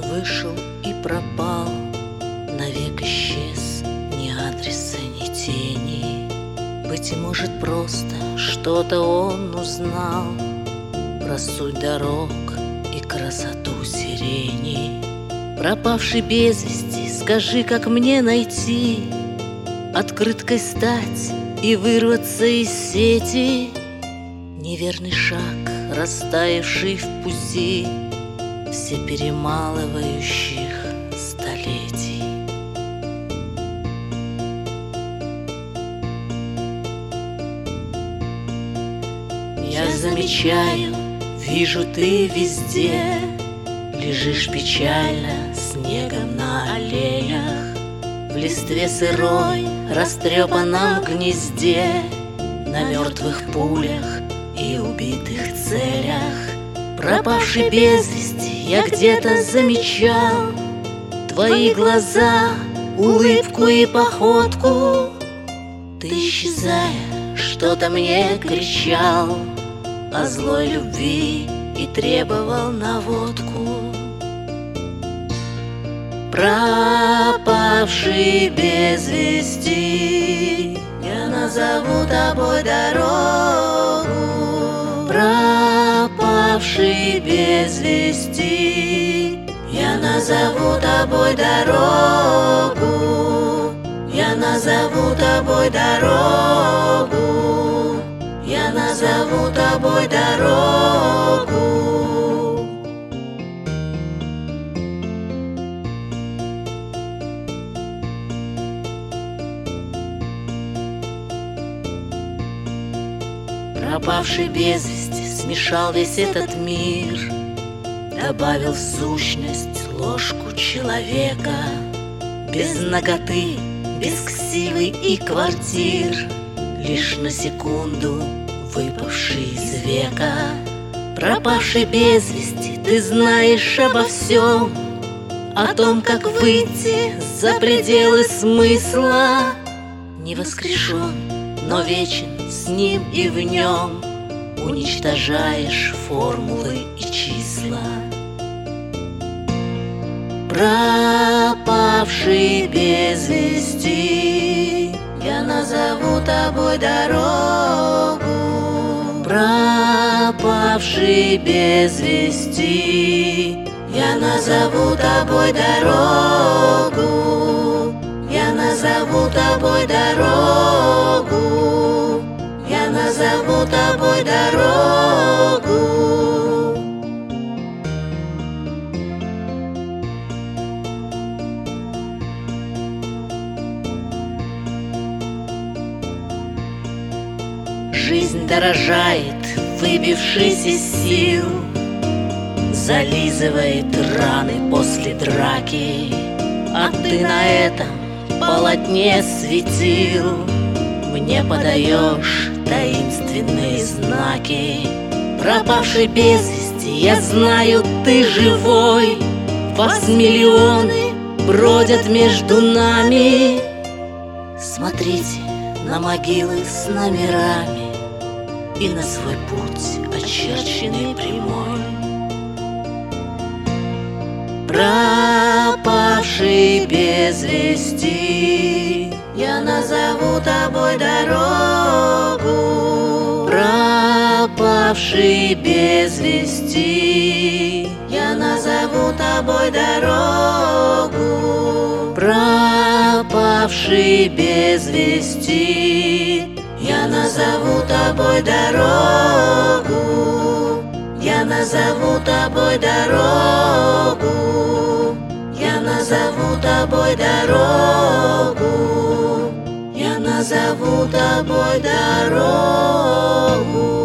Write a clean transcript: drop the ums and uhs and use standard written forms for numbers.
вышел и пропал, навек исчез, ни адреса, ни тени. Быть может, просто что-то он узнал про суть дорог и красоту сирени. Пропавший без вести, скажи, как мне найти, открыткой стать и вырваться из сети. Неверный шаг, растаявший в пути все перемалывающих столетий. Я замечаю, вижу, ты везде лежишь печально снегом на аллеях, в листве сырой, растрепанном гнезде, на мертвых пулях и убитых целях. Пропавший без вести, я где-то замечал твои глаза, улыбку и походку. Ты, исчезая, что-то мне кричал о злой любви и требовал наводку. Пропавший без вести, я назову тобой дорогу. Пропавший без вести, я назову тобой дорогу. Я назову тобой дорогу. Я назову тобой дорогу. Пропавший без вести смешал весь этот мир, добавил в сущность ложку человека, без наготы, без ксивы и квартир, лишь на секунду выпавший из века. Пропавший без вести, ты знаешь обо всем, о том, как выйти за пределы смысла. Не воскрешен, но вечен с ним и в нем, уничтожаешь формулы и числа. Пропавший без вести, я назову тобой дорогу. Пропавший без вести, я назову тобой дорогу. Я назову тобой дорогу. Я назову тобой дорогу. Жизнь дорожает, выбившись из сил, зализывает раны после драки, а ты на этом полотне светил мне подаешь таинственные знаки. Пропавший без вести, я знаю, ты живой. Вас миллионы бродят между нами. Смотрите на могилы с номерами и на свой путь, очерченный прямой. Пропавший без вести, я назову тобой дорогу. Пропавший без вести, я назову тобой дорогу. Пропавший без вести, я назову тобой дорогу. Я назову тобой дорогу. Я назову тобой дорогу. Я назову тобой дорогу.